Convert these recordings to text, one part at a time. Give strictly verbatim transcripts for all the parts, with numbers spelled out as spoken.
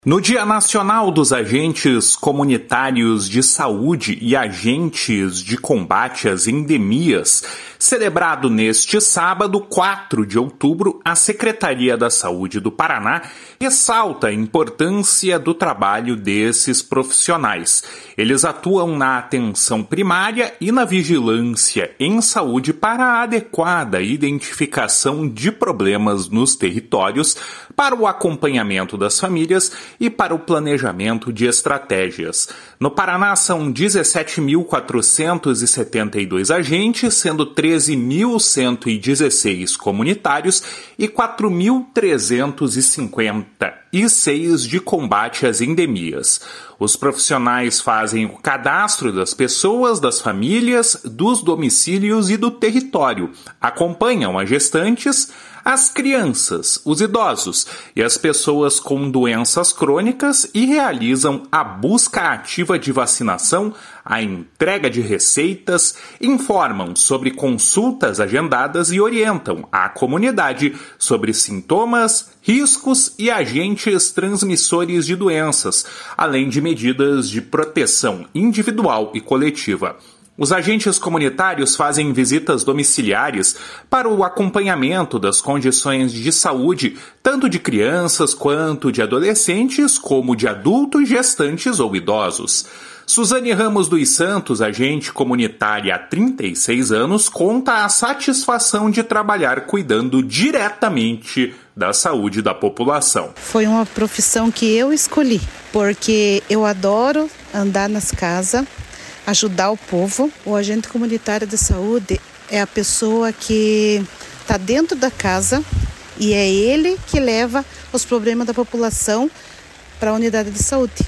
No Dia Nacional dos Agentes Comunitários de Saúde e Agentes de Combate às Endemias, celebrado neste sábado, quatro de outubro, a Secretaria da Saúde do Paraná ressalta a importância do trabalho desses profissionais. Eles atuam na atenção primária e na vigilância em saúde para a adequada identificação de problemas nos territórios, para o acompanhamento das famílias e para o planejamento de estratégias. No Paraná são dezessete mil quatrocentos e setenta e dois agentes, sendo treze mil cento e dezesseis comunitários e quatro mil trezentos e cinquenta e seis de combate às endemias. Os profissionais fazem o cadastro das pessoas, das famílias, dos domicílios e do território, acompanham as gestantes, as crianças, os idosos e as pessoas com doenças crônicas e realizam a busca ativa de vacinação, a entrega de receitas, informam sobre consultas agendadas e orientam a comunidade sobre sintomas, riscos e agentes transmissores de doenças, além de medidas de proteção individual e coletiva. Os agentes comunitários fazem visitas domiciliares para o acompanhamento das condições de saúde, tanto de crianças quanto de adolescentes, como de adultos, gestantes ou idosos. Suzane Ramos dos Santos, agente comunitária há trinta e seis anos, conta a satisfação de trabalhar cuidando diretamente da saúde da população. Foi uma profissão que eu escolhi, porque eu adoro andar nas casas, ajudar o povo. O agente comunitário de saúde é a pessoa que está dentro da casa e é ele que leva os problemas da população para a unidade de saúde.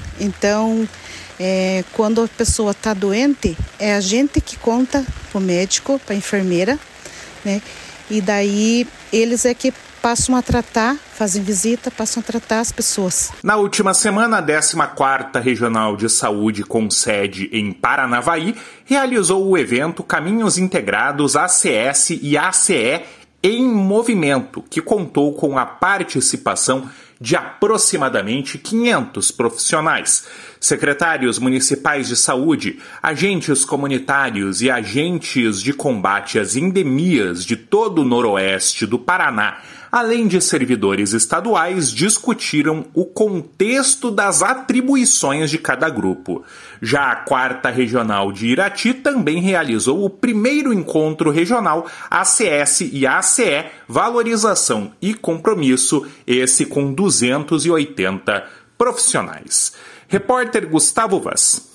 Então, é, quando a pessoa está doente, é a gente que conta para o médico, para a enfermeira, né? E daí eles é que passam a tratar, fazem visita, passam a tratar as pessoas. Na última semana, a décima quarta Regional de Saúde, com sede em Paranavaí, realizou o evento Caminhos Integrados A C S e A C E em Movimento, que contou com a participação de aproximadamente quinhentos profissionais. Secretários municipais de saúde, agentes comunitários e agentes de combate às endemias de todo o noroeste do Paraná, além de servidores estaduais, discutiram o contexto das atribuições de cada grupo. Já a quarta Regional de Irati também realizou o primeiro encontro regional A C S e A C E, Valorização e Compromisso, esse com duzentos e oitenta profissionais. Repórter Gustavo Vaz.